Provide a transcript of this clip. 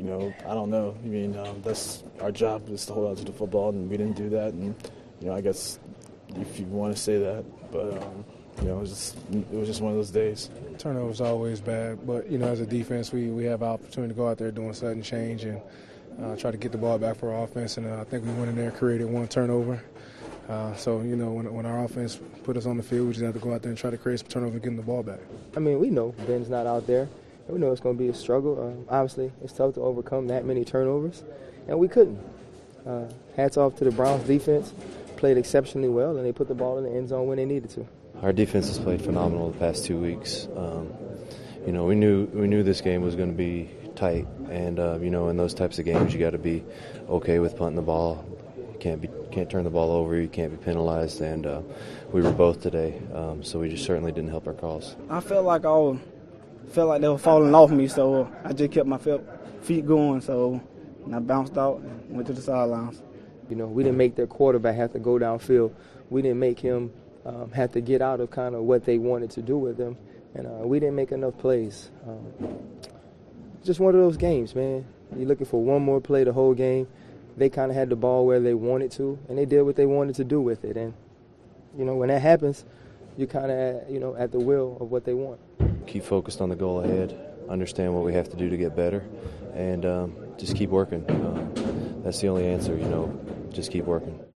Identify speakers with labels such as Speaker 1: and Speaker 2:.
Speaker 1: I don't know. I mean, that's our job is to hold on to the football, and we didn't do that. And I guess if you want to say that, but it was just one of those days.
Speaker 2: Turnover is always bad, but as a defense, we have an opportunity to go out there doing sudden change and try to get the ball back for our offense. And I think we went in there and created one turnover. So when our offense put us on the field, we just have to go out there and try to create some turnover and get the ball back.
Speaker 3: I mean, we know Ben's not out there. We know it's going to be a struggle. Obviously, it's tough to overcome that many turnovers, and we couldn't. Hats off to the Browns defense. Played exceptionally well, and they put the ball in the end zone when they needed to.
Speaker 4: Our defense has played phenomenal the past 2 weeks. We knew this game was going to be tight, and in those types of games, you got to be okay with punting the ball. You can't turn the ball over. You can't be penalized, and we were both today. So we just certainly didn't help our cause.
Speaker 5: I felt like they were falling off me, so I just kept my feet going. So I bounced out and went to the sidelines.
Speaker 3: We didn't make their quarterback have to go downfield. We didn't make him have to get out of kind of what they wanted to do with him, and we didn't make enough plays. Just one of those games, man. You're looking for one more play the whole game. They kind of had the ball where they wanted to, and they did what they wanted to do with it. And when that happens, you're kind of at the will of what they want.
Speaker 4: Keep focused on the goal ahead, understand what we have to do to get better, and just keep working. That's the only answer, just keep working.